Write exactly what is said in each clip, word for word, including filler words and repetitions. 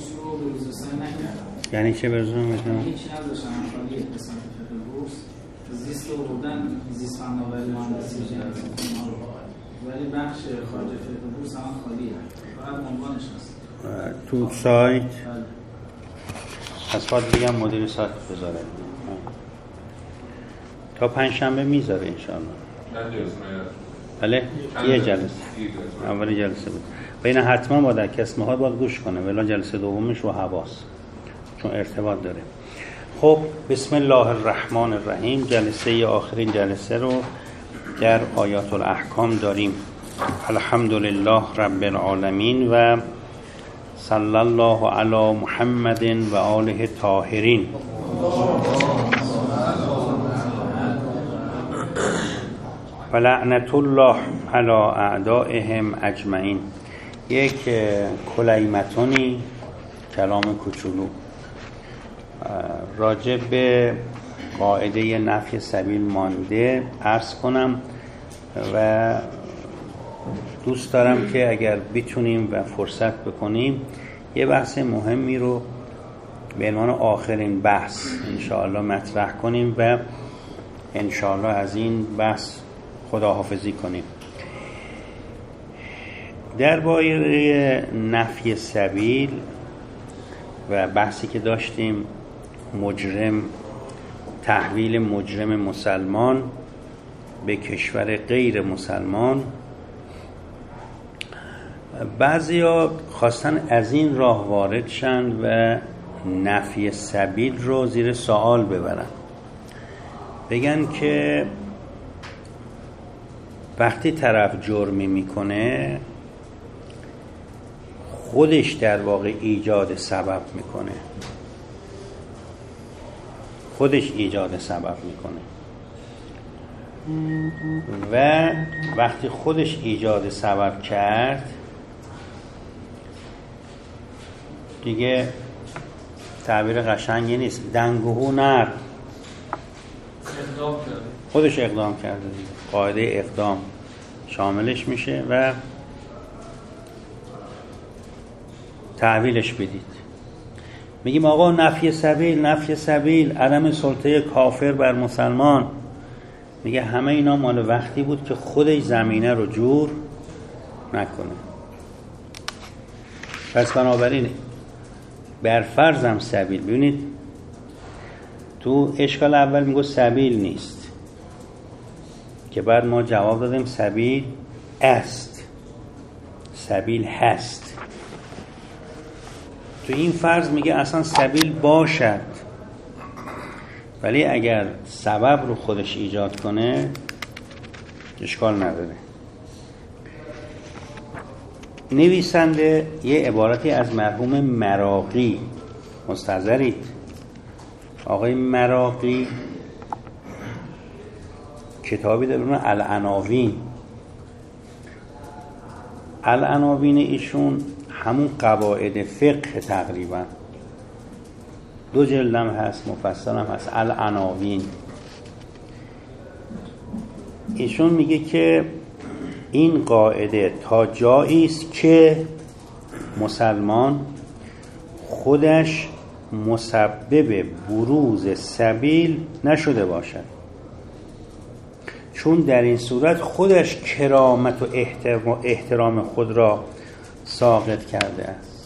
بورس رو به روز رسانی نکردم. یعنی چه به روز رسانی نکردم؟ هیچ نداشتم خالی قسمت فقه بورس زیست رو بردن زیست فناوری مهندسی جنسی ولی بخش خارج فقه بورس هم خالیه فقط عنوانش هست تو سایت. از باید بگم مدیر سایت بذاره تا پنجشنبه میذاره انشاءالله. بله یه جلسه اولی جلسه بود بین حتما با در کسمه باید گوش کنه ولی جلسه دومش رو حواس چون ارتباط داره. خب بسم الله الرحمن الرحیم. جلسه آخرین جلسه رو در آیات الاحکام داریم. الحمدلله رب العالمین و صلی الله علی محمد و آله طاهرین. و لعنت الله علی اعدائهم اجمعین. یک کلیمتونی کلام کوچولو راجع به قاعده نفی سبیل مانده عرض کنم و دوست دارم که اگر بتونیم و فرصت بکنیم یه بحث مهمی رو به عنوان آخرین بحث انشاءالله مطرح کنیم و انشاءالله از این بحث خداحافظی کنیم. درباره نفی سبیل و بحثی که داشتیم مجرم تحویل مجرم مسلمان به کشور غیر مسلمان، بعضیا خواستن از این راه وارد شن و نفی سبیل رو زیر سوال ببرن، بگن که وقتی طرف جرمی میکنه خودش در واقع ایجاد سبب میکنه خودش ایجاد سبب میکنه و وقتی خودش ایجاد سبب کرد دیگه تعبیر قشنگی نیست، دنگهو نر خودش اقدام کرده دیگه. قاعده اقدام شاملش میشه و تحویلش بدید. میگیم آقا نفی سبیل نفی سبیل عدم سلطه کافر بر مسلمان. میگه همه اینا مال وقتی بود که خودش زمینه رو جور نکنه. پس بنابراین بر فرضم سبیل. ببینید تو اشکال اول میگو سبیل نیست که بعد ما جواب دادیم سبیل است، سبیل هست. تو این فرض میگه اصلا سبیل باشد ولی اگر سبب رو خودش ایجاد کنه اشکال نداره. نویسنده یه عبارتی از مرحوم مراغی مستحضرید. آقای مراغی کتابی داره اون العناوین. العناوین ایشون همون قواعد فقه تقریبا دو جلدم هست مفصل هم هست. العناوین ایشون میگه که این قاعده تا جایی است که مسلمان خودش مسبب بروز سبیل نشده باشد، چون در این صورت خودش کرامت و احترام خود را ساقط کرده است.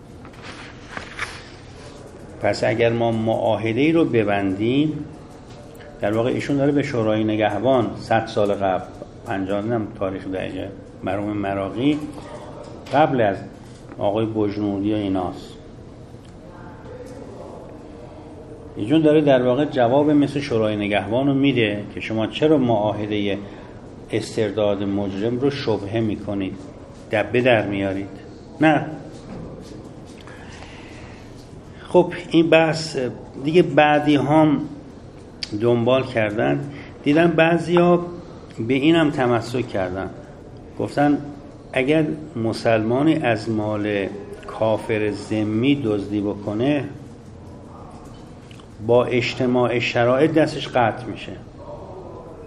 پس اگر ما معاهده‌ای رو ببندیم، در واقع ایشون داره به شورای نگهبان صد سال قبل پنجاه نم تاریخ دقیقه مرحوم مراغی قبل از آقای بجنودی و ایناست، ایشون داره در واقع جواب مثل شورای نگهبان رو میده که شما چرا معاهده استرداد مجرم رو شبهه میکنید، دبه در میارید. نه خب این بحث دیگه بعدی هم دنبال کردن، دیدن بعضی ها به این هم تمسک کردن، گفتن اگر مسلمانی از مال کافر ذمی دزدی بکنه با اجتماع شرایط دستش قطع میشه.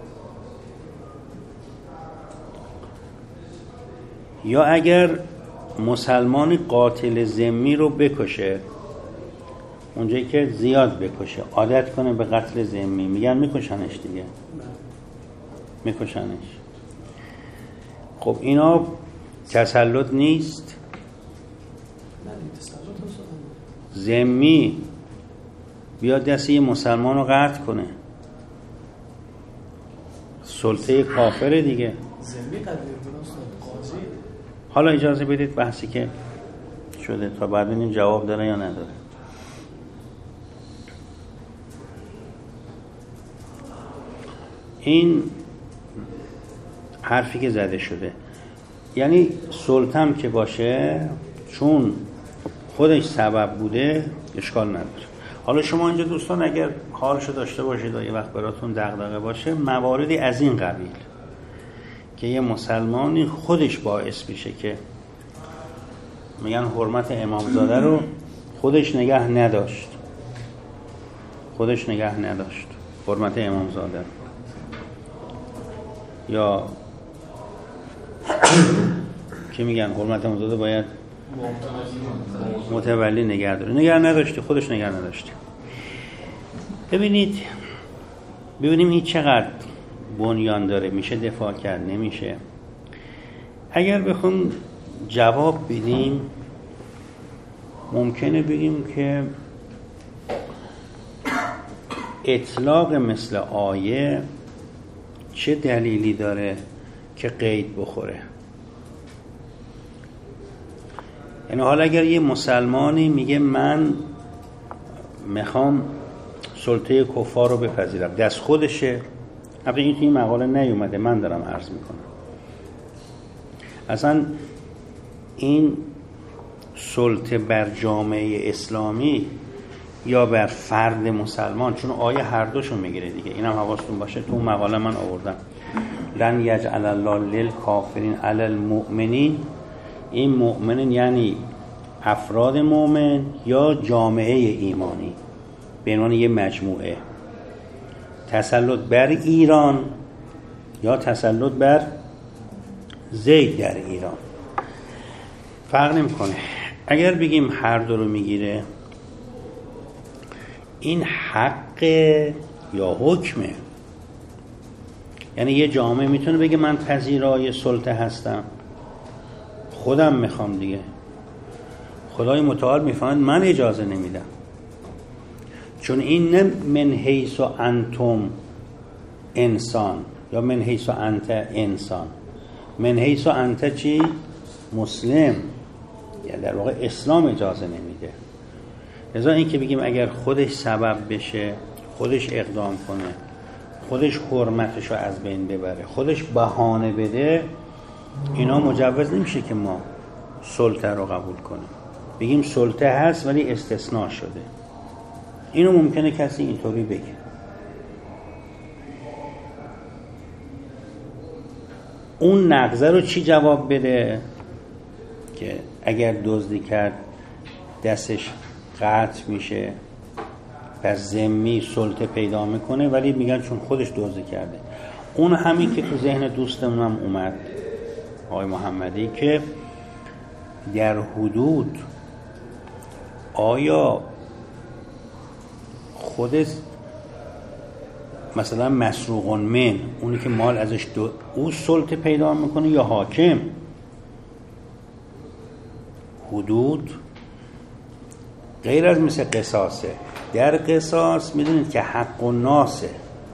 یا اگر مسلمانی قاتل ذمی رو بکشه، اونجایی که زیاد بکشه، عادت کنه به قتل ذمی، میگن میکشنش دیگه، میکشنش. خب اینا تسلط نیست. ذمی بیاد دست یه مسلمان رو قطع کنه، سلطه کافره دیگه. حالا اجازه بدید بحثی که شده تا بعد این جواب داره یا نداره. این حرفی که زده شده، یعنی سلطم که باشه چون خودش سبب بوده اشکال نداره. حالا شما اینجا دوستان اگر حالشو داشته باشید و یه وقت براتون دغدغه باشه، مواردی از این قبیل که یه مسلمانی خودش باعث میشه که میگن حرمت امامزاده رو خودش نگه نداشت، خودش نگه نداشت حرمت امامزاده، یا که میگن حرمت امامزاده باید متولی نگه داره، نگه نداشته، خودش نگه نداشته. ببینید ببینیم این چقدر بنیان داره، میشه دفاع کرد نمیشه. اگر بخوام جواب بدیم ممکنه بگیم که اطلاق مثل آیه چه دلیلی داره که قید بخوره. یعنی حالا اگر یه مسلمانی میگه من میخوام سلطه کفار رو بپذیرم، دست خودشه، البته این توی این مقاله نیومده، من دارم عرض میکنم، اصلا این سلطه بر جامعه اسلامی یا بر فرد مسلمان، چون آیه هر دوشون میگیره دیگه، اینم حواستون باشه، تو اون مقاله من آوردم لن یجعل الله للکافرین علی المؤمنین. این مؤمنین یعنی افراد مؤمن یا جامعه ایمانی به عنوان یه مجموعه، تسلط بر ایران یا تسلط بر زید در ایران فرق نمی‌کنه. اگر بگیم هر دو رو میگیره، این حق یا حکمه. یعنی یه جامعه میتونه بگه من پذیرای سلطه هستم، خودم میخوام دیگه، خدای متعال میفهمد من اجازه نمیدم، چون این نه من حیث و انتم انسان یا من حیث و انت انسان، من حیث و انت چی؟ مسلم، یعنی در واقع اسلام اجازه نمیده. لذا این که بگیم اگر خودش سبب بشه، خودش اقدام کنه، خودش حرمتش رو از بین ببره، خودش بهانه بده، اینا مجوز نمیشه که ما سلطه رو قبول کنیم، بگیم سلطه هست ولی استثناء شده. اینو ممکنه کسی اینطوری بگه. اون نقضه رو چی جواب بده؟ که اگر دزدی کرد دستش قطع میشه، پس ذمی سلطه پیدا میکنه، ولی میگن چون خودش دزدی کرده. اون همین که تو ذهن دوستمونم اومد آقای محمدی که در حدود آیا خودش مثلا مسروقون من، اونی که مال ازش دو او سلطه پیدا میکنه یا حاکم؟ حدود غیر از مثل قصاصه. در قصاص میدونید که حق و ناسه،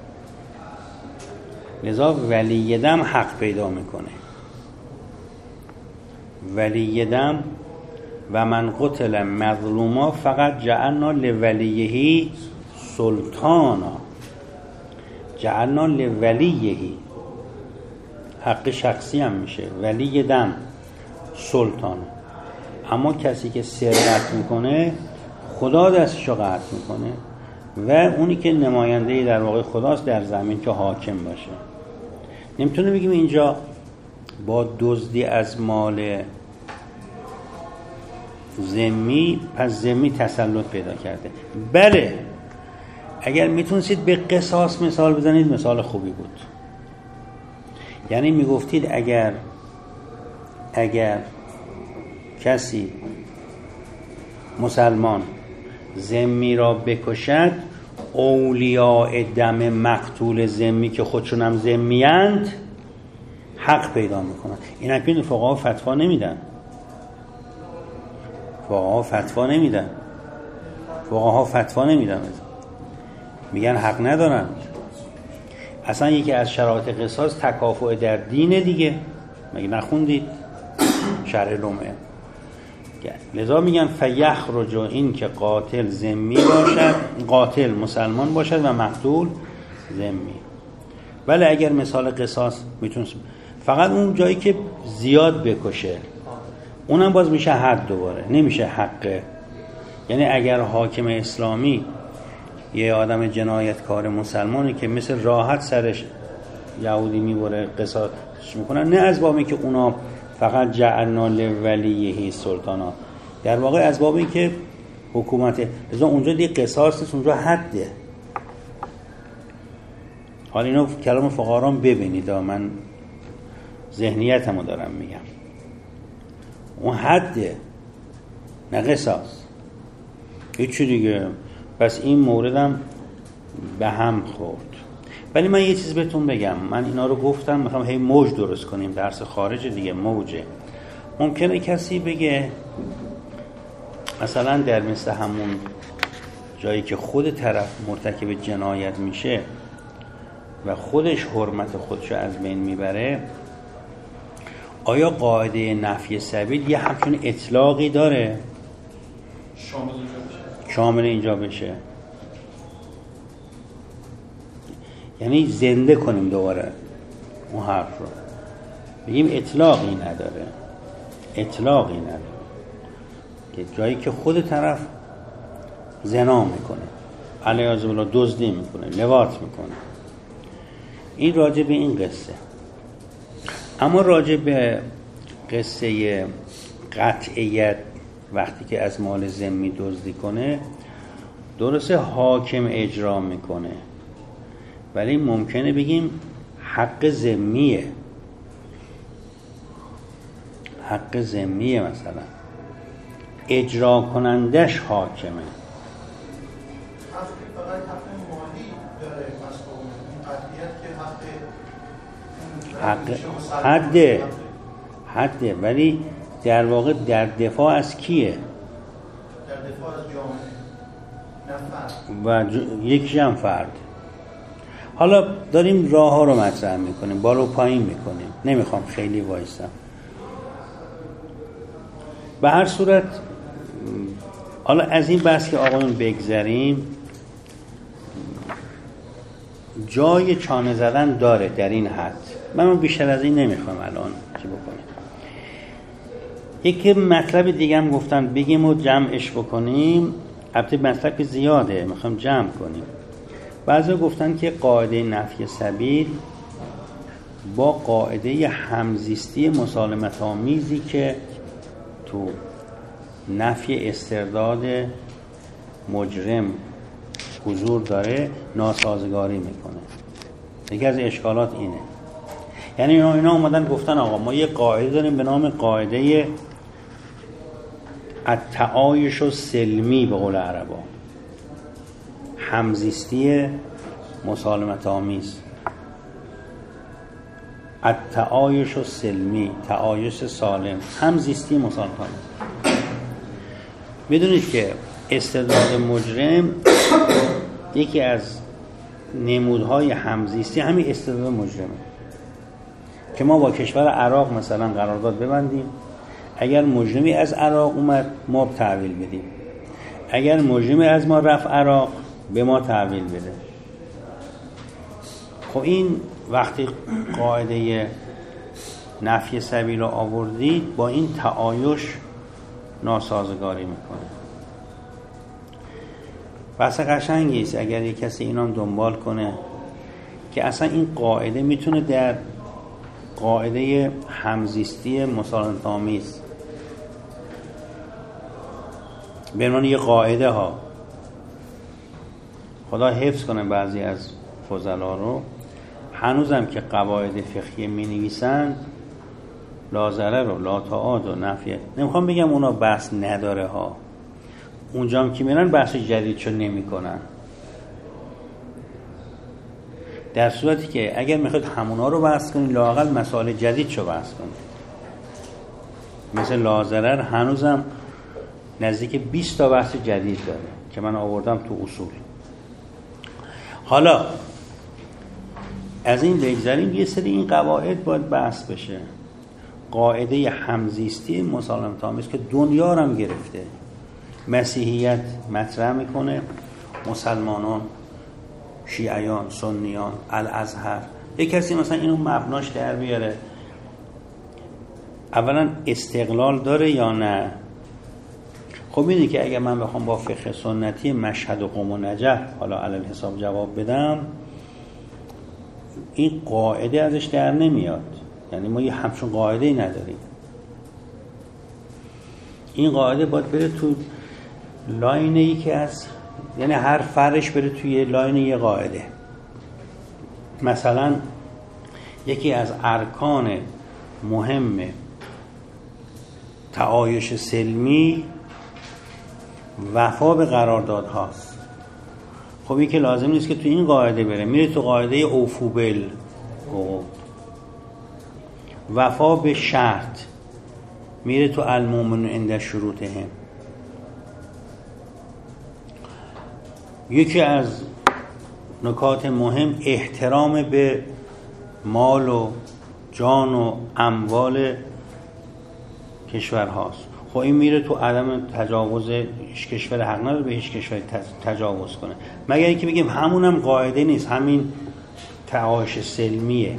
لذا ولی دم حق پیدا میکنه. ولی دم و من قتل مظلوما فقط جعلنا لولیه سلطانا، جعلنا لولیه، حق شخصی هم میشه، ولی دم سلطان. اما کسی که سرقت میکنه خدا دستشو قطع میکنه و اونی که نماینده در واقع خداست در زمین که حاکم باشه. نمیتونه بگیم اینجا با دزدی از مال ذمی پس ذمی تسلط پیدا کرده. بله اگر میتونستید به قصاص مثال بزنید مثال خوبی بود. یعنی میگفتید اگر اگر کسی مسلمان ذمی را بکشد، اولیاء دم مقتول ذمی که خودشون هم ذمی‌اند حق پیدا میکنن. این اکنون فقها فتوا نمیدن، فقها فتوا نمیدن فقها فتوا نمیدن میگن حق ندارن. اصلا یکی از شرایط قصاص تکافؤ در دین دیگه، مگه نخوندید شرح لمعه؟ لذا میگن فیخرج، این که قاتل ذمی باشد، قاتل مسلمان باشد و مقتول ذمی. ولی اگر مثال قصاص میتونه فقط اون جایی که زیاد بکشه، اونم باز میشه حد، دوباره نمیشه حقه. یعنی اگر حاکم اسلامی یه آدم جنایتکار مسلمانی که مثل راحت سرش یهودی میبره قصاص میکنن، نه از بابی که اونا فقط جعلنا لولیه سلطانا، در واقع از بابی که حکومت، لذا اونجا دیگه قصاص نیست، اونجا حده. حالا اینو کلام فقها ببینید، من ذهنیتمو دارم میگم، اون حده نه قصاص، هیچی دیگه. پس این موردم به هم خورد. ولی من یه چیز بهتون بگم، من اینا رو گفتم میخوام هی موج درست کنیم، درس خارج دیگه موجه. ممکنه کسی بگه مثلا در مثل همون جایی که خود طرف مرتکب جنایت میشه و خودش حرمت خودشو از بین میبره، آیا قاعده نفی سبیل یه همچون اطلاقی داره شامل اینجا بشه؟ شامل اینجا بشه، یعنی زنده کنیم دوباره اون حرف رو، بگیم اطلاقی نداره، اطلاقی نداره که جایی که خود طرف زنا میکنه، علیاذ بالله دزدی میکنه، لواط میکنه. این راجع به این قصه. اما راجع به قصه قطعیت، وقتی که از مال ذمی دزدی کنه، درسته حاکم اجرا میکنه، ولی ممکنه بگیم حق ذمیه، حق ذمیه، مثلا اجرا کنندش حاکمه. فقط حق مالی داره مسئول، این قضیت که حق حده حده ولی در واقع در دفاع از کیه؟ در دفاع از جامعه، نه فرد. و ج... یکی هم فرد. حالا داریم راه ها رو مطرح میکنیم، بالا و پایین میکنیم، نمیخوام خیلی وایسم. به هر صورت حالا از این بحث که آقایون بگذریم، جای چانه زدن داره در این حد. من بیشتر از این نمیخوام الان چی بکنیم. یکی مطلب دیگه هم گفتن بگیم و جمعش بکنیم، البته مطلب زیاده، میخوام جمع کنیم. بعضی گفتن که قاعده نفی سبیل با قاعده همزیستی مسالمت آمیزی که تو نفی استرداد مجرم حضور داره ناسازگاری میکنه. یکی از اشکالات اینه. یعنی اینا, اینا اومدن گفتن آقا ما یه قاعده داریم به نام قاعده التعایش السلمی، به قول عربا همزیستی مسالمت آمیز، التعایش السلمی، تعایش سالم، همزیستی مسالمت آمیز. میدونید که استرداد مجرم یکی از نمودهای همزیستی همین استرداد مجرمه که ما با کشور عراق مثلا قرارداد ببندیم، اگر مجرمی از عراق اومد ما تحویل بدیم، اگر مجرمی از ما رفت عراق به ما تحویل بده. خب این وقتی قاعده نفی سبیل رو آوردید با این تعایش ناسازگاری میکنه. بحث قشنگی است اگر یک کسی اینا دنبال کنه که اصلا این قاعده میتونه در قاعده همزیستی مسالمت آمیز به عنوان یه قاعده ها، خدا حفظ کنه بعضی از فضلا رو، هنوزم که قواعد فقهی می نویسن لا ضرر و لا تعاد و نفیه. نمیخوام بگم اونا بحث نداره ها، اونجا هم که میرن بحث جدیدشو نمی کنن. در صورتی که اگر میخواد همونا رو بحث کنید لااقل مسائل جدیدشو بحث کنید. مثل لا ضرر هنوزم نزدیک بیست تا بحث جدید داره که من آوردم تو اصول. حالا از این بگذاریم، یه سری این قواعد باید بحث بشه. قاعده همزیستی مسالمت آمیز که دنیا رو هم گرفته. مسیحیت مطرح میکنه، مسلمانان، شیعیان، سنیان، الازهر، یک کسی مثلا اینو مبناش در بیاره. اولا استقلال داره یا نه؟ خب میدونی که اگر من بخوام با فقه سنتی مشهد و قم و نجف حالا علل حساب جواب بدم، این قاعده ازش در نمیاد. یعنی ما یه همچون قاعده‌ای نداریم. این قاعده باید بره تو لاین یکی از، یعنی هر فرش بره توی لاین یه قاعده. مثلا یکی از ارکان مهم تعایش سلمی وفا به قراردادهاست. خب این که لازم نیست که تو این قاعده بره، میره تو قاعده اوفو بال وفا به شرط، میره تو المؤمن عند شروطهم. یکی از نکات مهم احترام به مال و جان و اموال کشورهاست. خب این میره تو عدم تجاوز، هیچ کشور حق نداره به هیچ کشور تجاوز کنه، مگر اینکه بگیم همونم قاعده نیست، همین تعایش سلمیه.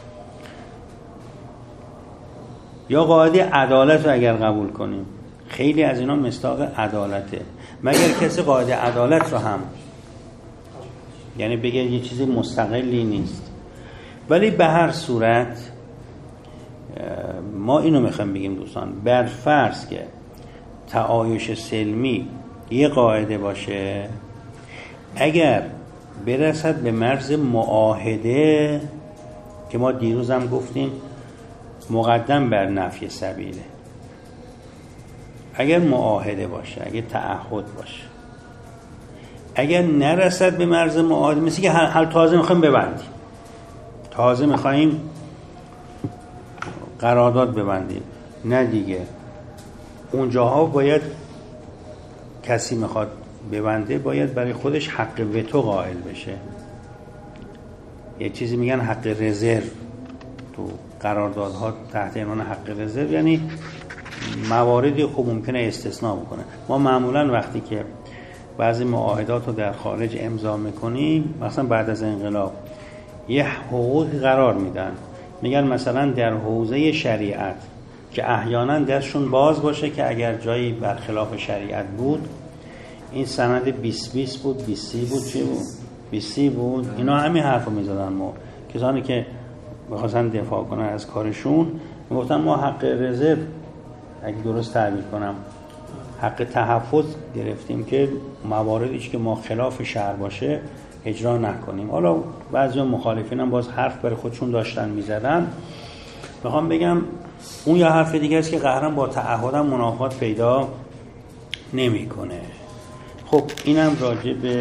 یا قاعده عدالت رو اگر قبول کنیم، خیلی از اینا مصداق عدالته، مگر کسی قاعده عدالت رو هم یعنی بگه یه چیزی مستقلی نیست. ولی به هر صورت ما اینو میخوایم بگیم دوستان، بر فرض که تعایش سلمی یه قاعده باشه، اگر برسد به مرز معاهده که ما دیروز هم گفتیم مقدم بر نفی سبیله، اگر معاهده باشه، اگر تعهد باشه، اگر نرسد به مرز معاهده، مثل که حل تازه میخوایم ببندیم، تازه میخوایم قرارداد ببندیم، نه دیگه اونجاها باید کسی میخواد ببنده باید برای خودش حق وتو قائل بشه. یه چیزی میگن حق رزرو تو قراردادها، تحت عنوان حق رزرو یعنی مواردی خوب ممکنه استثناء بکنه. ما معمولا وقتی که بعضی معاهدات رو در خارج امضا میکنیم، مثلا بعد از انقلاب یه حقوقی قرار میدن، میگن مثلا در حوزه شریعت که احیانا دستشون باز باشه که اگر جایی برخلاف شریعت بود، این سند بیست بیست بود، بیست سی بود، چی بود؟ بیست سی بود. اینا همین حرف رو میزدن. ما کسانی که بخواستن دفاع کنن از کارشون میگفتن ما حق رزرو، اگه درست تعبیر کنم، حق تحفظ گرفتیم که مواردیش که ما خلاف شرع باشه اجرا نکنیم. حالا بعضی مخالفین هم باز حرف برای خودشون داشتن میزدن. میخوام بگم اون یا حرف دیگه است که قهرن با تعهدم منافات پیدا نمیکنه. خب اینم راجع به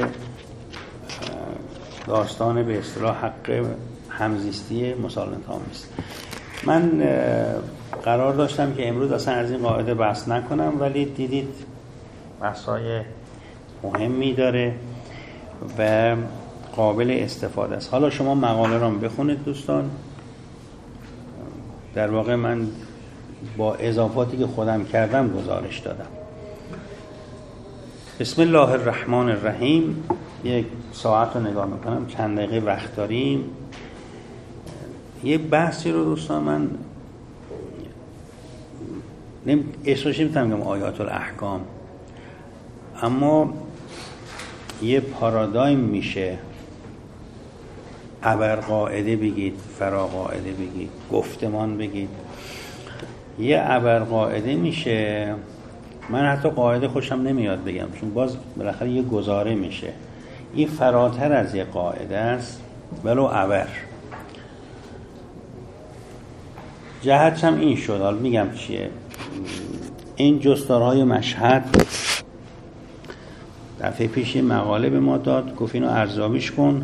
داستان به اصطلاح حق همزیستی مسالمت آمیز. من قرار داشتم که امروز اصلا از این قاعده بحث نکنم، ولی دیدید بحثای مهمی داره و قابل استفاده است. حالا شما مقاله رو بخونید دوستان. در واقع من با اضافاتی که خودم کردم گزارش دادم. بسم الله الرحمن الرحیم. یک ساعت رو نگاه میکنم، چند دقیقه وقت داریم. یه بحثی رو دوستان من نمی اسمش نمیتونم بگم آیات الاحکام، اما یه پارادایم میشه. ابر قاعده بگید، فرا قاعده بگید، گفتمان بگید. یه ابر قاعده میشه. من حتی قاعده خوشم نمیاد بگم، چون باز بالاخره یه گزاره میشه. این فراتر از یه قاعده است، ولو ابر. جهتش هم این شد. حالا میگم چیه. این جستارهای مشهد دفعه پیش مقاله به ما داد، گفت اینو ارزیابیش کن.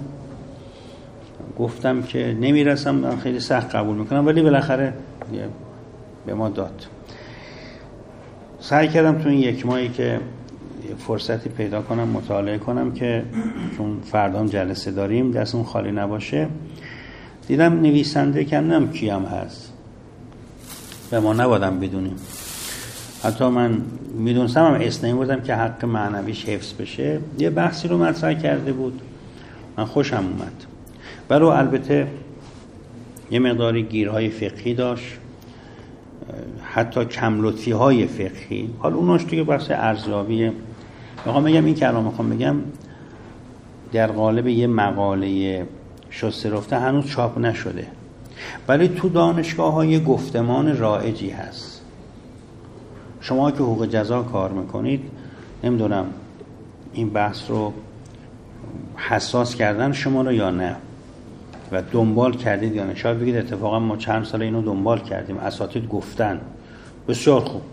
گفتم که نمیرسم، من خیلی سخت قبول میکنم، ولی بالاخره به ما داد. سعی کردم تو این یک ماهی که فرصتی پیدا کنم مطالعه کنم که چون فردا هم جلسه داریم دستمون خالی نباشه. دیدم نویسنده که نمیدونم کیم هست، به ما نبادم بدونیم. حتی من میدونستم هم اسم نمیبردم که حق معنویش حفظ بشه. یه بحثی رو مطرح کرده بود، من خوشم اومد. برای البته یه مقداری گیرهای فقهی داشت، حتی کم لطفی های فقهی. حالا اوناش توی بحث ارزیابیه. میخوام بگم این که الان میخوام بگم در قالب یه مقاله شسته رفته هنوز چاپ نشده، ولی تو دانشگاه های گفتمان رایجی هست. شما که حقوق جزا کار میکنید، نمیدونم این بحث رو حساس کردن شما رو یا نه و دنبال کردید یا نه. شاید بگید اتفاقا ما چند سال اینو دنبال کردیم، اساتید گفتن. بسیار خوب.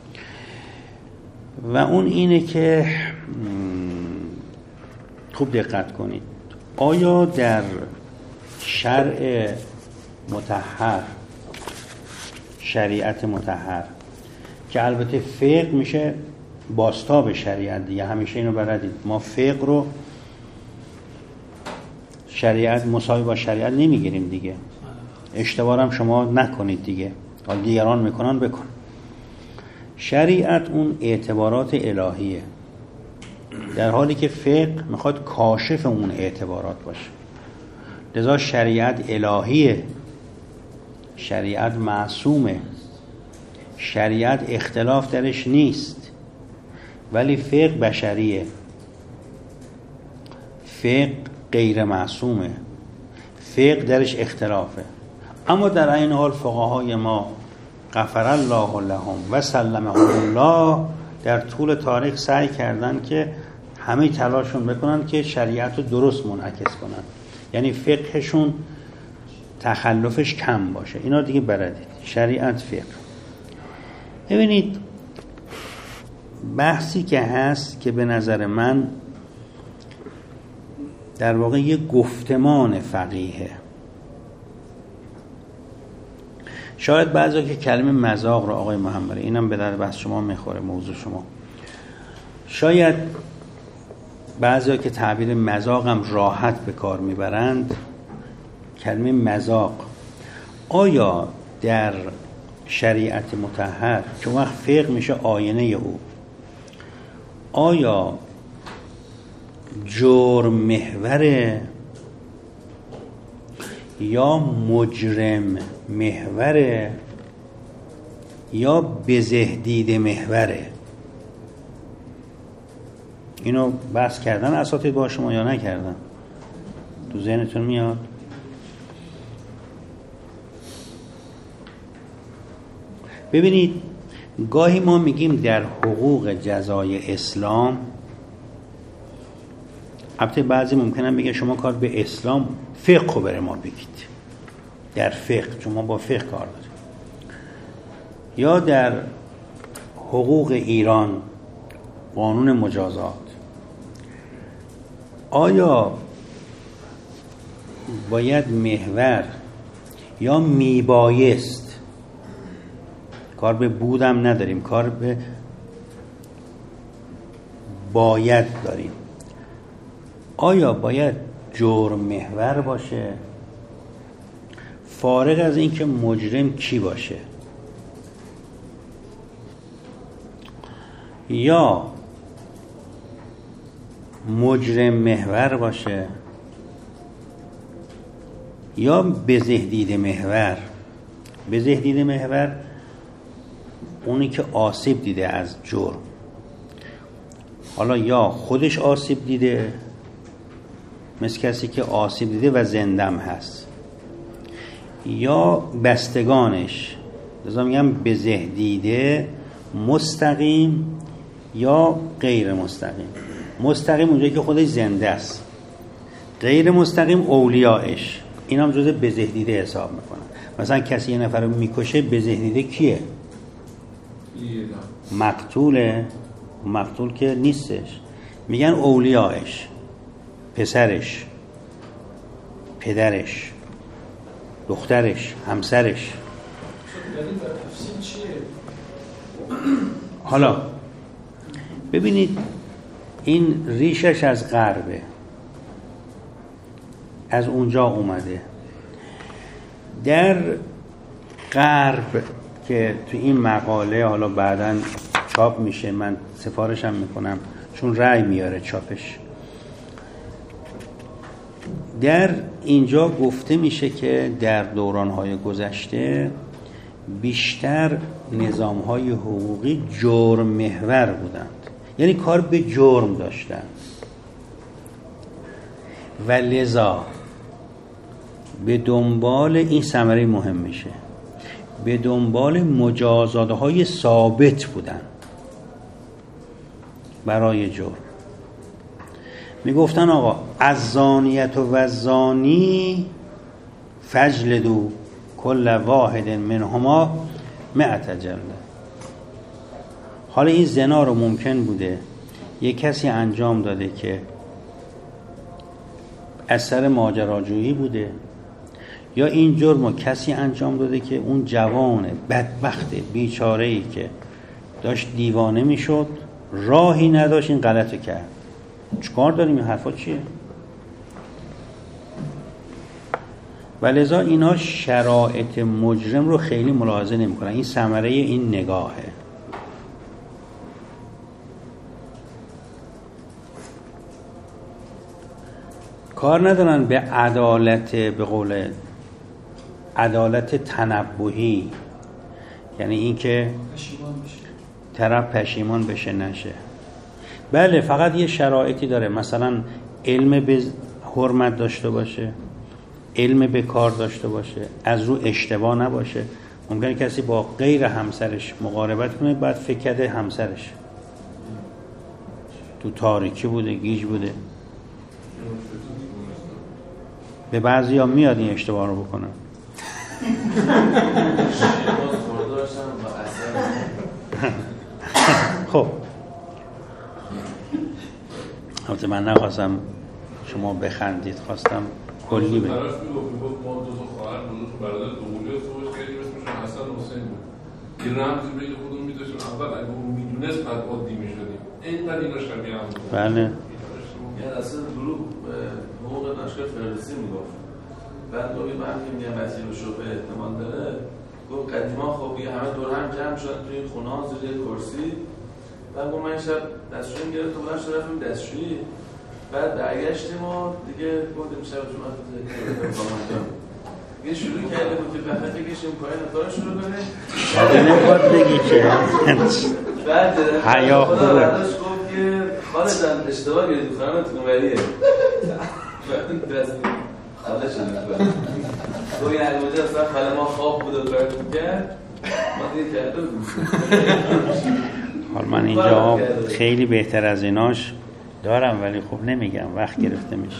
و اون اینه که خوب دقت کنید، آیا در شرع مطهر، شریعت مطهر که البته فقه میشه بازتاب شریعت دیگه، همیشه اینو بلدید، ما فقه رو شریعت مساوی با شریعت نمیگیریم دیگه. اشتباه هم شما نکنید دیگه، حالا دیگران میکنن بکن. شریعت اون اعتبارات الهیه، در حالی که فقه میخواد کاشف اون اعتبارات باشه. لذا شریعت الهیه، شریعت معصومه، شریعت اختلاف درش نیست، ولی فقه بشریه، فقه غیر معصومه، فقه درش اختلافه. اما در این حال فقهای ما غفر الله لهم و سلمهم الله در طول تاریخ سعی کردن که همه تلاششون بکنن که شریعت رو درست منعکس کنن، یعنی فقهشون تخلفش کم باشه. اینا دیگه بلدید، شریعت فقه. ببینید بحثی که هست که به نظر من در واقع یه گفتمان فقیهه. شاید بعضی که کلمه مذاق رو آقای محمدی، اینم به در بحث شما میخوره، موضوع شما، شاید بعضی که تعبیر مذاق هم راحت به کار میبرند. کلمه مذاق آیا در شریعت مطهر که وقت فقه میشه آینه او، آیا جرم محوره یا مجرم محوره یا بزهدید محوره؟ اینو بحث کردن اساتید با شما یا نکردن؟ تو ذهنتون میاد؟ ببینید گاهی ما میگیم در حقوق جزای اسلام، البته بعضی ممکنن بگه شما کار به اسلام فقه رو بره ما بگید، در فقه، چون ما با فقه کار داریم، یا در حقوق ایران قانون مجازات. آیا باید محور یا میبایست؟ کار به بودم نداریم، کار به باید داریم. آیا باید جرم محور باشه فارغ از این که مجرم کی باشه، یا مجرم محور باشه یا بزهدید محور؟ بزهدید محور اونی که آسیب دیده از جرم، حالا یا خودش آسیب دیده، مثل کسی که آسیب دیده و زندم هست، یا بستگانش. لذا میگم بزهدیده مستقیم یا غیر مستقیم. مستقیم اونجایی که خودش زنده است، غیر مستقیم اولیاءش، این هم جزء بزهدیده حساب میکنن. مثلا کسی یه نفر رو میکشه به ذهنیده کیه؟ مقتوله. مقتول که نیستش، میگن اولیاءش، پسرش، پدرش، دخترش، همسرش. حالا ببینید این ریشش از غربه، از اونجا اومده. در غرب که تو این مقاله حالا بعداً چاپ میشه، من سفارشم میکنم چون رأی میاره چاپش، در اینجا گفته میشه که در دورانهای گذشته بیشتر نظامهای حقوقی جرم محور بودند، یعنی کار به جرم داشتند و لذا به دنبال این ثمره مهم میشه، به دنبال مجازات‌های ثابت بودن برای جرم. میگفتن آقا از زانیت و وزانی فجلدو کل واحد منهما مئة جلده. حالا این زنا رو ممکن بوده یک کسی انجام داده که اثر ماجراجویی بوده، یا این جرم رو کسی انجام داده که اون جوان بدبخت بیچاره‌ای که داشت دیوانه میشد راهی نداشت این غلطو کرد. چیکار داریم؟ این حرفا چیه؟ ولذا اینا شرایط مجرم رو خیلی ملاحظه نمی‌کنن. این ثمره این نگاهه. کار ندارن به عدالت، به قول عدالت تنبهی، یعنی این که طرف پشیمان بشه نشه. بله فقط یه شرایطی داره، مثلا علم به حرمت داشته باشه، علم به کار داشته باشه، از رو اشتباه نباشه. ممکنه کسی با غیر همسرش مقاربت کنه بعد فکر کرده همسرش تو تاریکی بوده، گیج بوده. به بعضی ها میاد این اشتباه رو بکنن. خب البته من نخواستم شما بخندید، خواستم کلی بگم. طرف میگفت ما دو تا خواهر بزرگ برادر دوقلوی صحبت کردیم، اسمشون حسن و حسین بود. این رمزی بین خودمون می‌داشتیم، اول اگه اون میدونست بعد عادی می‌شدیم. اینقدر اینا شبیه هم بود. بله. یعنی اصلا دروغ حقوق ناشکر فردوسی میگفت. بعد گفت من که میگم وزیر و شبه احتمال داره، گفت قدیما خب یه همه دور هم جمع شدن توی این خونه ها زیر کرسی. بعد گفت من شب دستشویی گرفتم، بلند شدم رفتیم دستشویی. بعد برگشتیم و دیگه گفتیم شب جمعه تو زندگی دیگه شروع کرده بود که بخاطر بکشیم پایین کار شروع کنه. بعد نمیخواد بگی که بعد حیا خوبه. بعدش گفت که خاله جان اشتباه کردی خانمت اونوریه. بعد دست خاله شد. تو این البته اصلا خاله ما خواب بود و کار کرد. ما دیگه کرده بود. حال من اینجا خیلی بهتر از ایناش دارم ولی خب نمیگم، وقت گرفته میشه.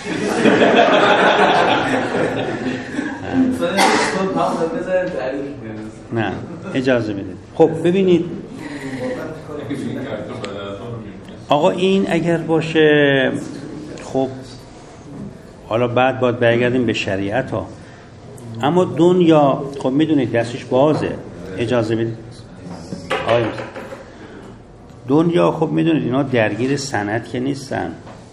نه اجازه بدید. خب ببینید آقا این اگر باشه خب حالا بعد باید برگردیم به شریعت ها، اما دنیا خب میدونید دستش بازه. اجازه بدید آیه دنیا خب میدونید اینا درگیر سند که نیستن،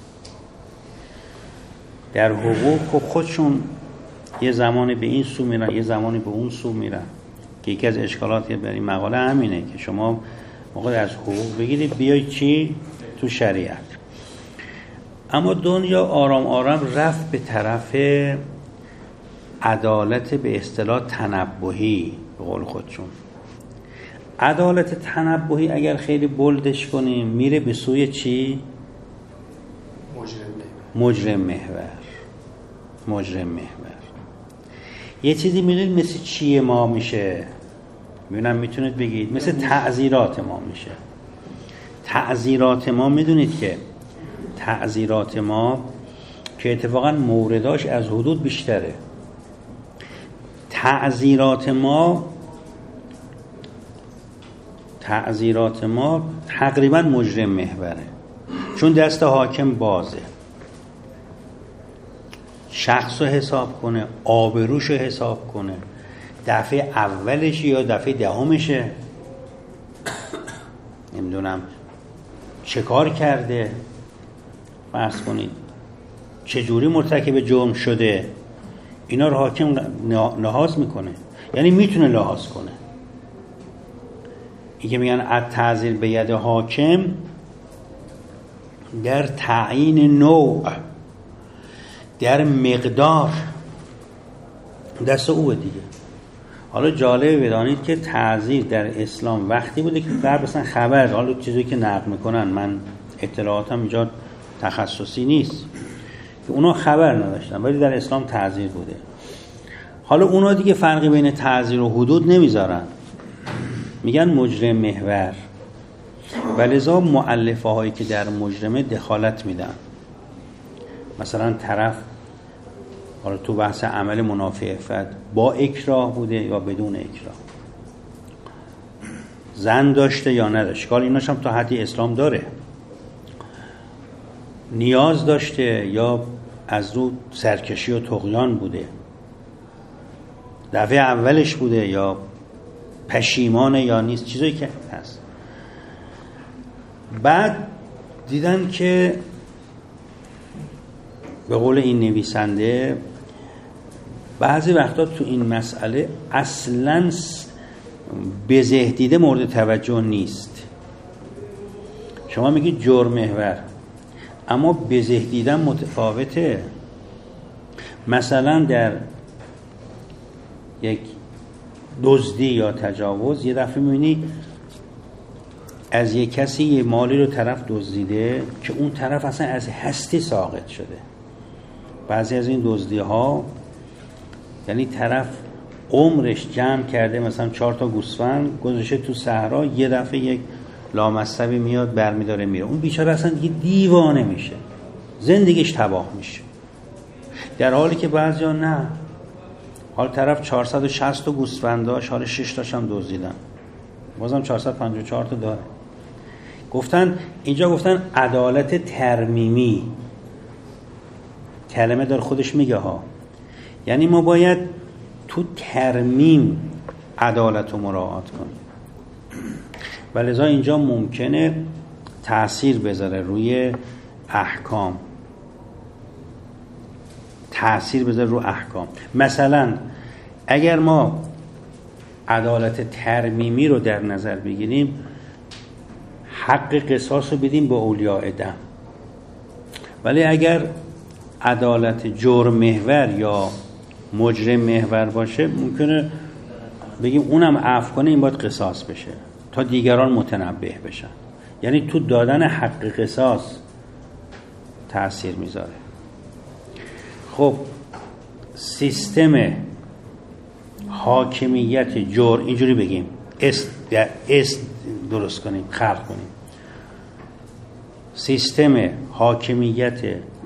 در حقوق خب خودشون یه زمانی به این سو میرن یه زمانی به اون سو میرن، که یکی از اشکالاتی برای مقاله همینه که شما موقع از حقوق بگیرید بیای چی تو شریعت. اما دنیا آرام آرام رفت به طرف عدالت به اصطلاح تنبهی، به قول خودشون. عدالت تنبهی اگر خیلی بولدش کنیم میره به سوی چی؟ مجرم محور. مجرم محور یه چیزی میدونید مثل چیه ما میشه؟ میبینم میتونید بگید مثل تعزیرات ما میشه. تعزیرات ما میدونید که تعزیرات ما که اتفاقا مورداش از حدود بیشتره، تعزیرات ما تعزیرات ما تقریبا مجرم محوره، چون دست حاکم بازه، شخص رو حساب کنه، آبروش رو حساب کنه، دفعه اولش یا دفعه دهمشه، نمیدونم چه کار کرده، فرض کنید چجوری مرتکب جرم شده، اینا رو حاکم لحاظ میکنه، یعنی میتونه لحاظ کنه. این که میگن التعزیر به ید حاکم، در تعیین نوع، در مقدار دست اوه دیگه. حالا جالب بدانید که تعزیر در اسلام وقتی بوده که قبل مثلا خبر، حالا چیزی که نقل میکنن، من اطلاعاتم اینجا تخصصی نیست، که اونا خبر نداشتن، ولی در اسلام تعزیر بوده. حالا اونا دیگه فرقی بین تعزیر و حدود نمیذارن، میگن مجرم محور، ولذا مؤلفه هایی که در مجرمه دخالت میدن. مثلا طرف حالا تو بحث عمل منافی عفت با اکراه بوده یا بدون اکراه، زن داشته یا نداشته، کار ایناش هم تا حدی اسلام داره، نیاز داشته یا از رو سرکشی و طغیان بوده، دفعه اولش بوده یا پشیمانه یا نیست، چیزایی که هست. بعد دیدن که به قول این نویسنده بعضی وقتا تو این مسئله اصلاً بزه دیده مورد توجه نیست. شما میگید جرم محور، اما بزه دیدن متفاوته. مثلا در یک دزدی یا تجاوز یه دفعه میبینی از یک کسی یه مالی رو طرف دزدیده که اون طرف اصلا از هستی ساقط شده. بعضی از این دزدی ها یعنی طرف عمرش جمع کرده مثلا چهار تا گوسفند گذاشته تو صحرا، یه دفعه یک لامصبی میاد برمیداره میره، اون بیچاره اصلا دیگه دیوانه میشه، زندگیش تباه میشه. در حالی که بعضیا نه، حال طرف چهارصد و شصت تا گوسفند داشت، حالا شش تاش هم دزدیدن، بازم چهارصد و پنجاه و چهار تا داره. گفتن اینجا گفتن عدالت ترمیمی، کلمه داره خودش میگه ها، یعنی ما باید تو ترمیم عدالت رو مراعات کنیم. ولذا اینجا ممکنه تأثیر بذاره روی احکام، تأثیر بذاره رو احکام. مثلا اگر ما عدالت ترمیمی رو در نظر بگیریم، حق قصاص رو بدیم به اولیاء دم، ولی اگر عدالت جرم محور یا مجرم محور باشه ممکنه بگیم اونم عفو کنه، این باید قصاص بشه تا دیگران متنبه بشن. یعنی تو دادن حق قصاص تأثیر میذاره. خب سیستم حاکمیت جرم، اینجوری بگیم است, است درست کنیم، خلق کنیم، سیستم حاکمیت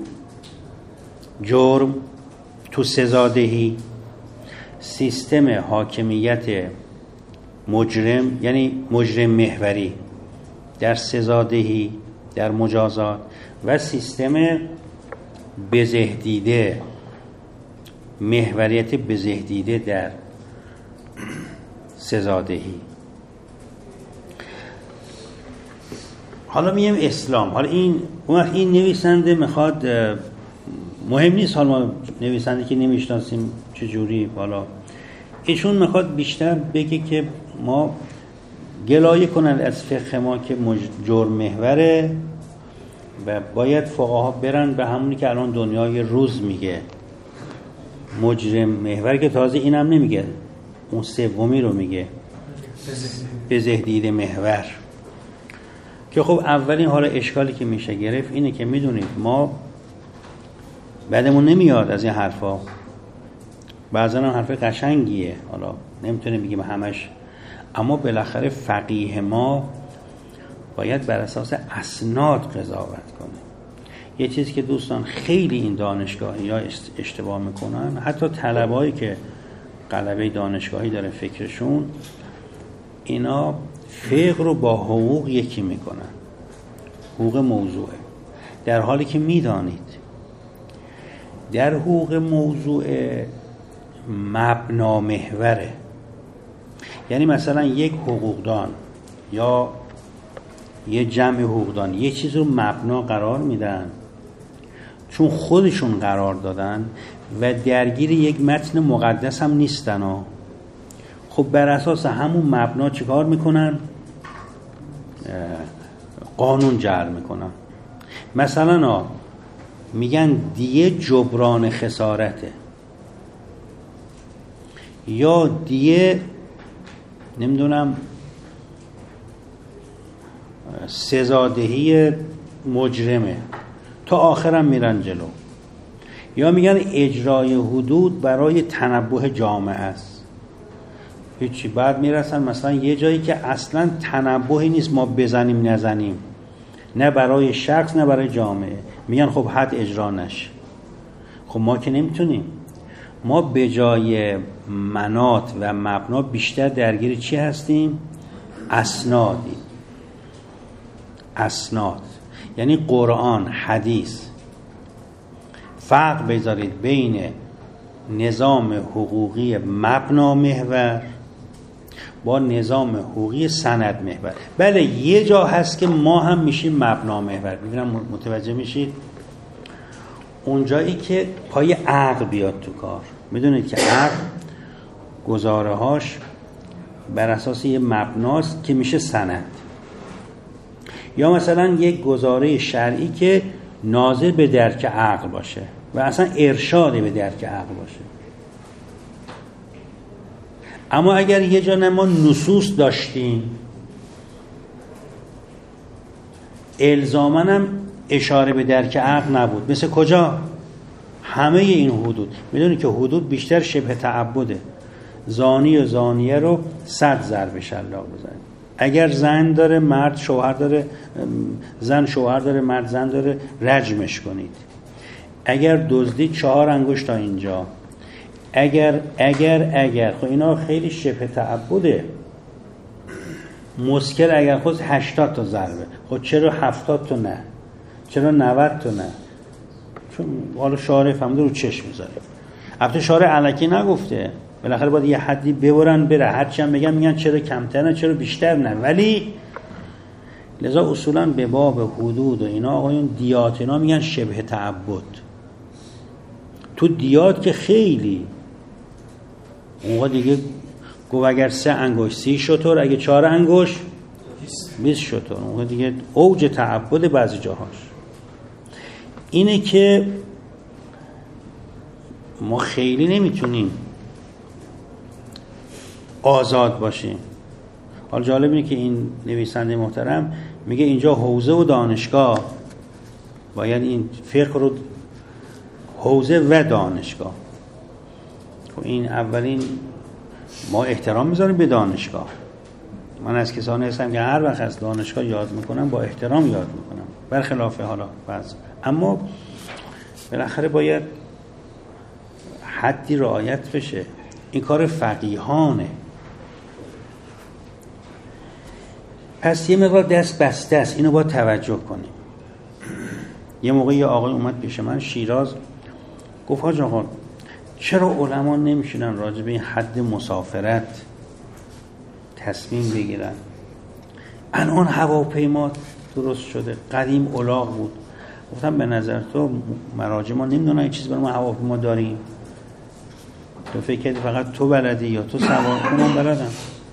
جرم تو سزادهی، سیستم حاکمیت مجرم یعنی مجرم محوری در سزادهی، در مجازات، و سیستم بزه دیده، محوریت بزه دیده در سزادهی. حالا میگم اسلام، حالا این این نویسنده میخواد، مهم نیست حالا ما نویسنده که نمیشناسیم چجوری، حالا ایشون میخواد بیشتر بگه که ما گلایه کنند از فقه ما که جرم محوره و باید فقها برن به همونی که الان دنیای روز میگه مجرم محور، که تازه اینم نمیگه، اون سومی رو میگه بزه دیده محور. که خب اولین حالا اشکالی که میشه گرفت اینه که میدونید ما بعدمون نمیاد از این حرفا، بعضا هم حرف قشنگیه، حالا نمیتونیم بگیم همش، اما بالاخره فقیه ما باید بر اساس اسناد قضاوت کنه. یه چیزی که دوستان خیلی این دانشگاهی ها اشتباه میکنن، حتی طلبایی که غلبه دانشگاهی داره فکرشون، اینا فقه رو با حقوق یکی میکنن. حقوق موضوعه، در حالی که میدانید در حقوق موضوع مبنا محوره. یعنی مثلا یک حقوقدان یا یه جمع حقوقدان یه چیز رو مبنا قرار میدن چون خودشون قرار دادن و درگیر یک متن مقدس هم نیستن ها. خب بر اساس همون مبنا چیکار میکنن؟ قانون جعل میکنن. مثلا ها میگن دیه جبران خسارته یا دیه نمیدونم سزادهی مجرمه، تا آخرم میرن جلو. یا میگن اجرای حدود برای تنبه جامعه است، هیچی. بعد میرسن مثلا یه جایی که اصلا تنبهی نیست، ما بزنیم نزنیم، نه برای شخص نه برای جامعه، میگن خب حد اجرا نشه. خب ما که نمیتونیم، ما به جای مناط و مبنا بیشتر درگیر چی هستیم؟ اسنادی. اسناد یعنی قرآن، حدیث. فرق بذارید بین نظام حقوقی مبنا محور با نظام حقوقی سند محور. بله یه جا هست که ما هم میشیم مبنا محور، ببینم متوجه میشید؟ اونجایی که پای عقل بیاد تو کار. میدونید که عقل گزاره هاش بر اساس یه مبناست که میشه سند، یا مثلا یک گزاره شرعی که ناظر به درک عقل باشه و اصلا ارشاد به درک عقل باشه. اما اگر یه جا ما نصوص داشتیم الزاماً هم اشاره به درک عقل نبود، مثل کجا؟ همه این حدود. میدونید که حدود بیشتر شبه تعبده. زانی و زانیه رو صد ضرب شلاق بزنید. اگر زن داره مرد شوهر داره، زن شوهر داره مرد زن داره، رجمش کنید. اگر دزدید چهار انگشت تا اینجا. اگر اگر اگر خب اینا خیلی شبه تعبده. مسکر اگر خود هشتاد تا ضربه، خب چرا هفتاد تا نه؟ چرا نود تا نه؟ چون حالا شارع فهمیده رو چشم میذاره. البته شارع الکی نگفته، بالاخره باید یه حدی ببرن بره. هرچی هم بگن میگن چرا کمتر نه چرا بیشتر نه، ولی لذا اصولا به باب حدود و اینا آقایون دیات اینا میگن شبه تعبد. تو دیات که خیلی اونها دیگه گو اگر سه انگوش سی شطور، اگه چهار انگوش بیست شطور. اونها دیگه اوج تعبد بعضی جاهاش اینه که ما خیلی نمیتونیم آزاد باشیم. حالا جالب اینه که این نویسنده محترم میگه اینجا حوزه و دانشگاه باید این فقه رو حوزه و دانشگاه. خب این اولین ما احترام میذاریم به دانشگاه. من از کسانی هستم که هر وقت از دانشگاه یاد میکنم با احترام یاد میکنم، برخلاف حالا بعض. اما بالاخره باید حدی رعایت بشه. این کار فقیهانه. پس یه مقدار دست بسته است، اینو باید توجه کنیم. یه موقع یه آقای اومد پیش من شیراز، گفت حاج آقا چرا علما نمیشینن راجع به این حد مسافرت تصمیم بگیرن؟ الان هواپیما درست شده، قدیم الاغ بود. گفتم به نظر تو مراجع ما نمیدونن این چیز برای ما هواپیما داریم؟ تو فکر کردی فقط تو بلدی یا تو سوار کنم بلدم؟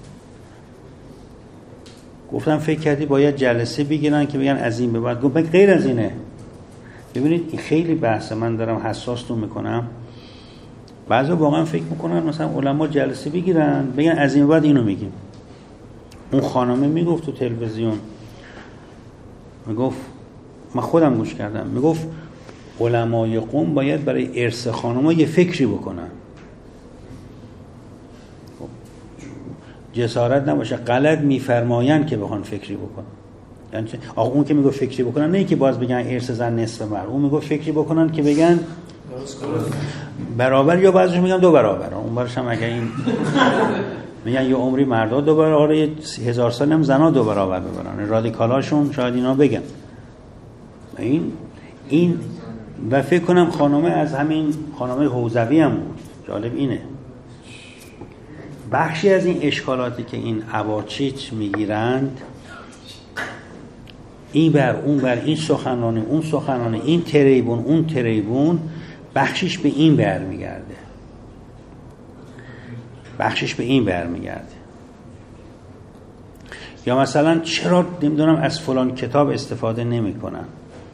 گفتم فکر کردی باید جلسه بگیرن که بگن از این به بعد؟ گفت غیر از اینه. ببینید این خیلی بحثه، من دارم حساستون میکنم. بعضا واقعا فکر میکنن مثلا علما جلسه بگیرن بگن از این به بعد اینو میگیم. اون خانمه میگفت تو تلویزیون، میگفت من خودم گوش کردم، میگفت علمای قوم باید برای ارث خانم‌ها یه فکری بکنن. جسارت نباشه، غلط میفرمایند که بخوان فکری بکنن. یعنی آقا اون که میگه فکری بکنن نه که باز بگن ارث زن نصف مرد، اون میگه فکری بکنن که بگن برابر، یا بعضیش میگن دو برابر. اون برش هم اگه این میگن یه عمری مردا دو برابر، یه هزار سال هم زنا دو برابر ببرن. رادیکالاشون شاید اینا بگن این این و فکر کنم خانومه از همین خانومه حوزوی هم بود. جالب اینه بخشی از این اشکالاتی که این اباچیچ میگیرند، این بر اون بر، این سخنرانی اون سخنرانی، این تریبون اون تریبون، بخشش به این برمیگرده بخشش به این برمیگرده یا مثلا چرا نمیدونم از فلان کتاب استفاده نمی کنن.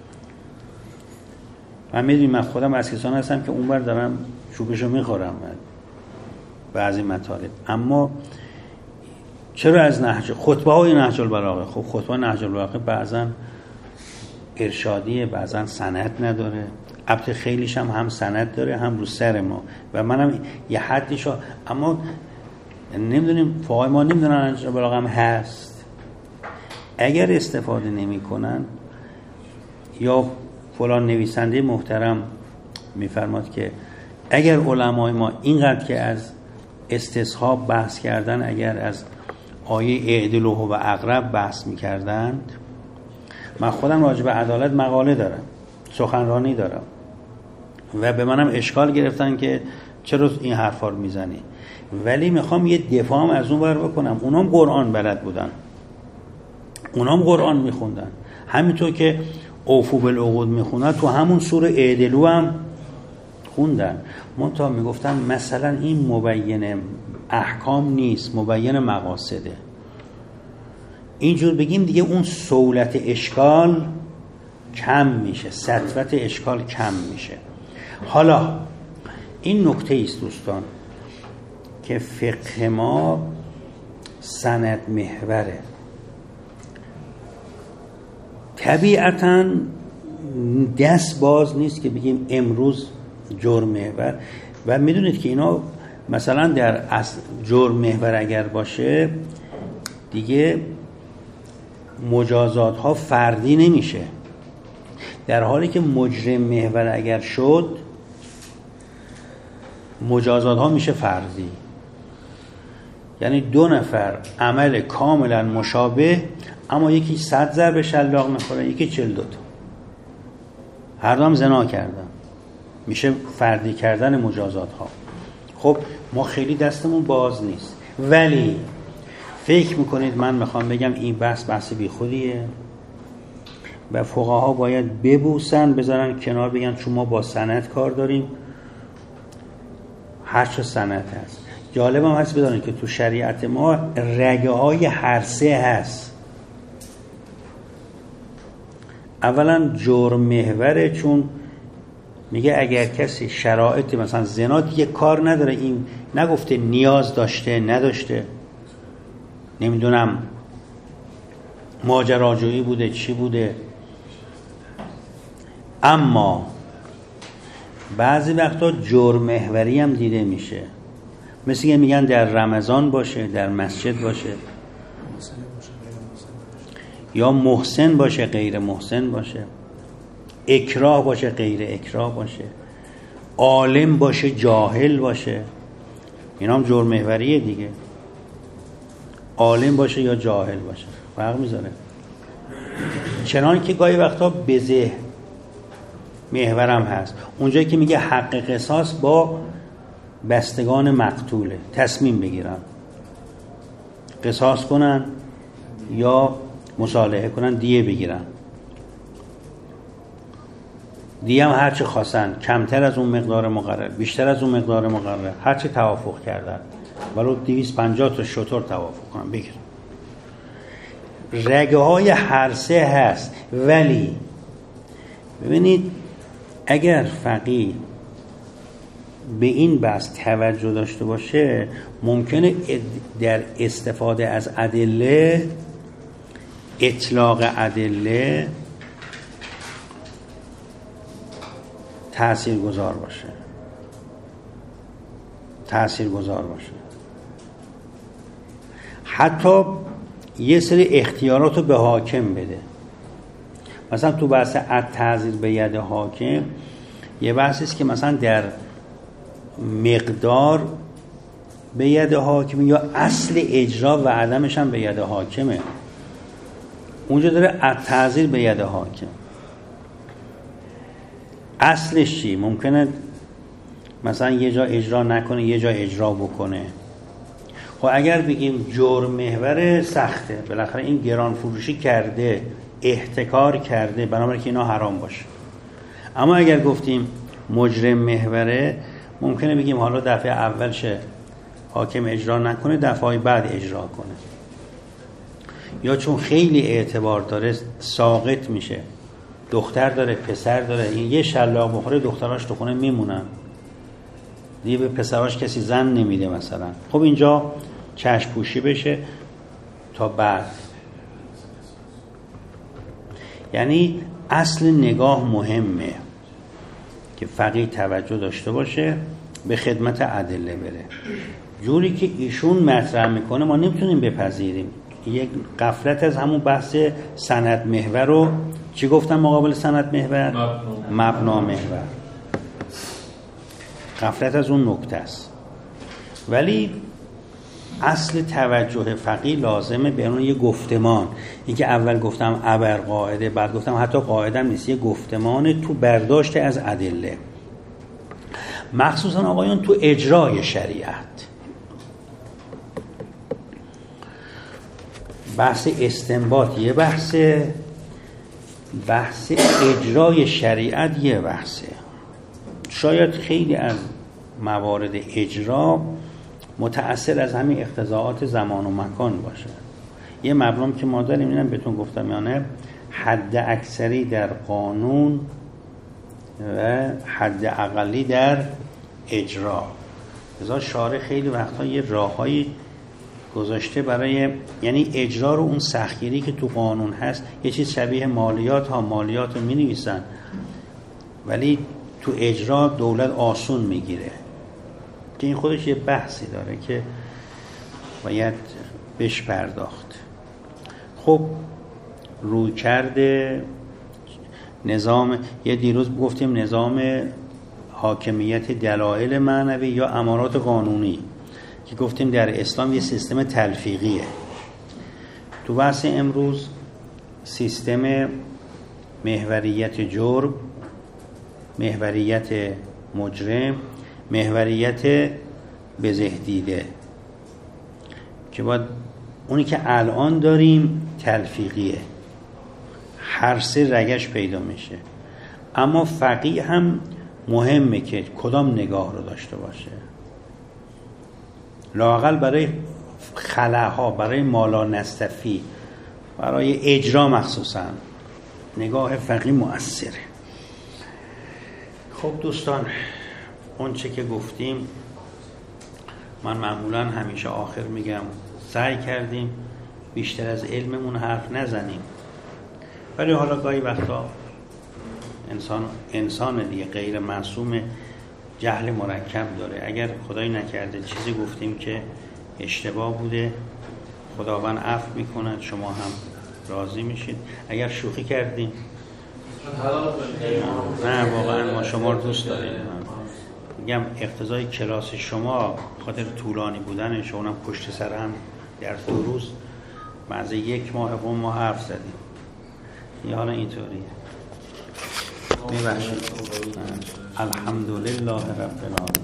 من میدونم من خودم از کسان هستم که اونور دارم چوبشو میخورم بعضی مطالب، اما چرا از نهج خطبه های نهج البلاغه، خب خطبه نهج البلاغه بعضا ارشادیه، بعضا سند نداره، البته خیلیش هم هم سند داره هم رو سر ما و منم یه حدیشو، اما نمیدونیم فقهای ما نمیدونن نهج البلاغه هم هست. اگر استفاده نمی کنن یا فلان نویسنده محترم میفرماد که اگر علمای ما اینقدر که از استصحاب بحث کردن، اگر از آیه اعدلوه و اقرب بحث میکردند، من خودم راجع به عدالت مقاله دارم، سخنرانی دارم و به منم اشکال گرفتن که چرا این حرفا رو میزنی، ولی میخوام یه دفاعم از اون بر بکنم. اونام قرآن بلد بودن، اونام قرآن میخوندن، همینطور که اوفو بالعقود میخوندن تو همون سوره اعدلو هم خوندن. منتها میگفتن مثلا این مبین احکام نیست، مبین مقاصده. اینجور بگیم دیگه اون سهولت اشکال کم میشه، سطوت اشکال کم میشه. حالا این نکته ایست دوستان که فقه ما سند محوره. طبیعتاً دست باز نیست که بگیم امروز جرم محور و میدونید که اینا مثلا در اصل جرم محور اگر باشه دیگه مجازات ها فردی نمیشه، در حالی که مجرم محور اگر شد مجازات ها میشه فردی. یعنی دو نفر عمل کاملا مشابه اما یکی صد ضرب شلاق میخوره یکی چل دوتا، هر دو هم زنا کردن، میشه فردی کردن مجازات ها. خب ما خیلی دستمون باز نیست، ولی فکر میکنید من میخوام بگم این بحث بحث بی خودیه و فقها باید ببوسن بذارن کنار، بگن چون ما با سند کار داریم، هر چه سند هست. جالب هم هست بدانید که تو شریعت ما رگه های هر سه هست. اولا جرم محوره، چون میگه اگر کسی شرایط مثلا زنا دیگه کار نداره، این نگفته نیاز داشته نداشته، نمیدونم ماجراجویی بوده چی بوده، اما بعضی وقتا جرم محوری هم دیده میشه، مثل که میگن در رمضان باشه، در مسجد باشه، یا محسن باشه غیر محسن باشه، اکراه باشه غیر اکراه باشه، عالم باشه جاهل باشه، اینا هم جرم محوریه دیگه. عالم باشه یا جاهل باشه فرق میذاره. چنان که گاهی وقتا بزه محورم هست، اونجایی که میگه حق قصاص با بستگان مقتوله، تصمیم بگیرن قصاص کنن یا مصالحه کنن، دیه بگیرن، دیه هم هرچه خواستن، کمتر از اون مقدار مقرر، بیشتر از اون مقدار مقرر، هرچه توافق کردن، ولو دویست و پنجاه تا شتر توافق کنن بگیرن. رگه های هر سه هست، ولی ببینید اگر فقیه به این بحث توجه داشته باشه ممکنه در استفاده از ادله، اطلاق ادله تاثیرگذار باشه، تاثیرگذار باشه. حتی یه سری اختیارات رو به حاکم بده. مثلا تو بحث التعزیر به ید حاکم یه بحثی است که مثلا در مقدار به ید حاکم یا اصل اجرا و عدمش هم به ید حاکمه. اونجا داره التعزیر به ید حاکم. اصلش چی؟ ممکنه مثلا یه جا اجرا نکنه یه جا اجرا بکنه. خب اگر بگیم جرم محور سخته، بالاخره این گران فروشی کرده، احتکار کرده، بنابراین که اینا حرام باشه. اما اگر گفتیم مجرم محوره، ممکنه بگیم حالا دفعه اول شه حاکم اجرا نکنه، دفعه بعد اجرا کنه، یا چون خیلی اعتبار داره ساقط میشه، دختر داره پسر داره، این یه شلاق بخوره دختراش تو خونه میمونن دیگه، به پسراش کسی زن نمیده مثلا. خب اینجا چشم پوشی بشه تا بعد. یعنی اصل نگاه مهمه که فقیه توجه داشته باشه، به خدمت ادله بره. جوری که ایشون مطرح میکنه ما نمیتونیم بپذیریم. یک غفلت از همون بحث سند محور رو چی گفتم مقابل سند محور؟ مبنا محور. غفلت از اون نکته است. ولی اصل توجه فقیه لازمه به اون یه گفتمان. این که اول گفتم ابر قاعده، بعد گفتم حتی قاعده هم نیست، یه گفتمان تو برداشت از ادله، مخصوصا آقایان تو اجرای شریعت. بحث استنباط یه بحثه، بحث اجرای شریعت یه بحثه. شاید خیلی از موارد اجرا متأثر از همین اقتضاعات زمان و مکان باشه. یه مبنام که ما داریم اینم بهتون گفتم، یعنی حد اکثری در قانون و حد اقلی در اجرا. لذا شارع خیلی وقتا یه راههایی گذاشته برای، یعنی اجرا رو اون سختگیری که تو قانون هست، یه چیز شبیه مالیات ها، مالیات رو می نویسن ولی تو اجرا دولت آسون میگیره، که این خودش یه بحثی داره که باید بهش پرداخت. خب روی کرده نظام، یه دیروز گفتیم نظام حاکمیت دلایل معنوی یا امارات قانونی، که گفتیم در اسلام یه سیستم تلفیقیه. تو بحث امروز سیستم محوریت جرم، محوریت مجرم، محوریت بزهدیده، که باید اونی که الان داریم تلفیقیه، هر سه رگش پیدا میشه. اما فقیه هم مهمه که کدام نگاه رو داشته باشه، لااقل برای خلاها، برای مالا نستفی، برای اجرا مخصوصا نگاه فقیه مؤثره. خب دوستان، اون چه که گفتیم من معمولا همیشه آخر میگم سعی کردیم بیشتر از علممون حرف نزنیم، ولی حالا گاهی وقتا انسان انسان دیگه غیر معصوم، جهل مرکب داره. اگر خدایی نکرده چیزی گفتیم که اشتباه بوده، خداوند عفو میکنه، شما هم راضی میشید. اگر شوخی کردیم نه، واقعا ما شما رو دوست داریم. میگم اقتضای کلاس شما خاطر طولانی بودن شما، هم پشت سر هم در دو روز بعد یک ماه قوم ما حرف زدیم. یه حالا اینطوریه. میبخشید. الحمدلله رب العالمین.